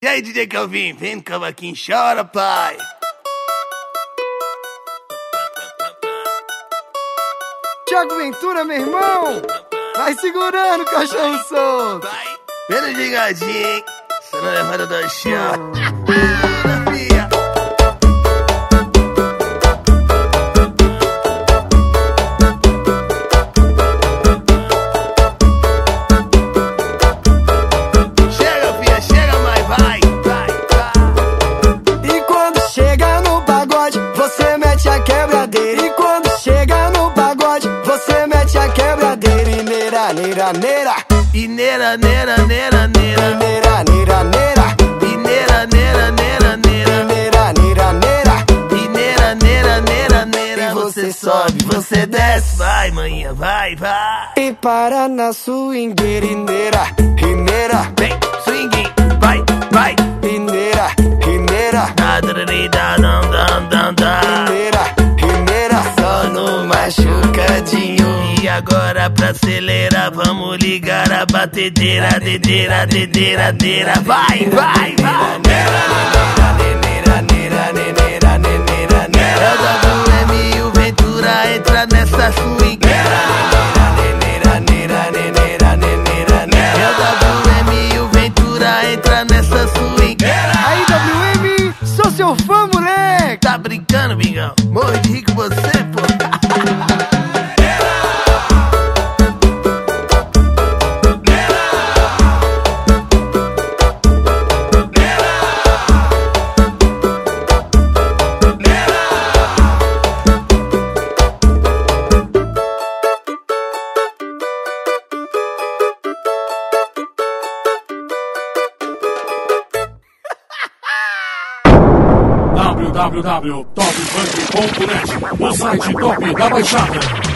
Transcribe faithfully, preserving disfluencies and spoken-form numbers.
E aí, D J Calvin, vem no cavaquinho, chora, pai. Thiago Ventura, meu irmão, vai segurando o cachorro solto. Vai, menos ligadinho, hein? Você não levanta do chão. Neira, neira, e neira, neira, neira, neira, neira, neira, neira, e neira, neira, neira, neira, neira, neira, neira, e neira, neira, neira, neira. E você sobe, você desce, vai, manhã, vai, vai. E para na swingueira, e neira, e neira, vem, swing, vai, vai, e neira, e neira, da da dam dam dam dam, neira, e neira, só no machucadinho. E agora pra acelerar, vamos ligar a batedeira, dedeira, dedeira, deira, vai, vai, vai. Neira, neira, neira, neira, neira, é o W M e o Ventura entra nessa swing. Neira, neira, neira, neira, neira, é o W M e o Ventura entra nessa swing. Aí, W M, sou seu fã, moleque. Tá brincando, bingão? Morro de rico você, pô. w w w ponto top funk ponto net, o site top da Baixada.